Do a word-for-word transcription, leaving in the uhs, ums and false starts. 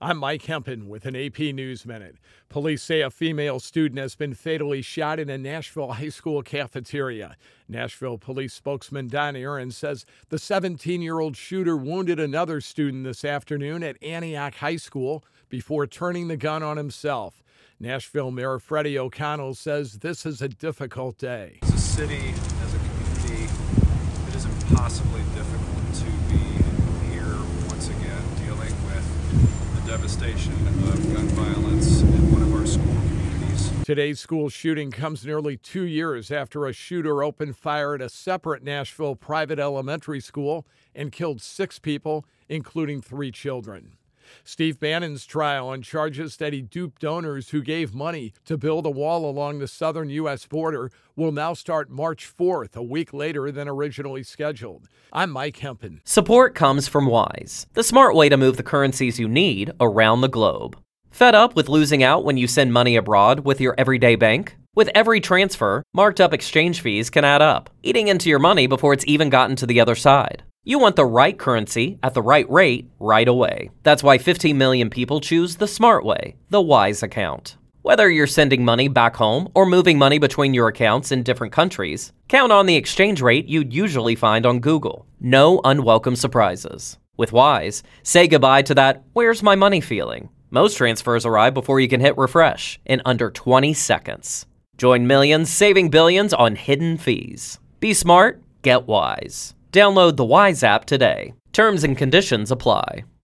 I'm Mike Hempen with an A P News Minute. Police say a female student has been fatally shot in a Nashville high school cafeteria. Nashville police spokesman Don Aaron says the seventeen-year-old shooter wounded another student this afternoon at Antioch High School before turning the gun on himself. Nashville Mayor Freddie O'Connell says this is a difficult day. As a city, as a community, it is impossibly difficult to be here once again dealing with the devastation of gun violence in one of our school communities. Today's school shooting comes nearly two years after a shooter opened fire at a separate Nashville private elementary school and killed six people, including three children. Steve Bannon's trial on charges that he duped donors who gave money to build a wall along the southern U S border will now start March fourth, a week later than originally scheduled. I'm Mike Hempen. Support comes from Wise, the smart way to move the currencies you need around the globe. Fed up with losing out when you send money abroad with your everyday bank? With every transfer, marked up exchange fees can add up, eating into your money before it's even gotten to the other side. You want the right currency at the right rate right away. That's why fifteen million people choose the smart way, the Wise account. Whether you're sending money back home or moving money between your accounts in different countries, count on the exchange rate you'd usually find on Google. No unwelcome surprises. With Wise, say goodbye to that "where's my money" feeling. Most transfers arrive before you can hit refresh in under twenty seconds. Join millions saving billions on hidden fees. Be smart, get Wise. Download the Wise app today. Terms and conditions apply.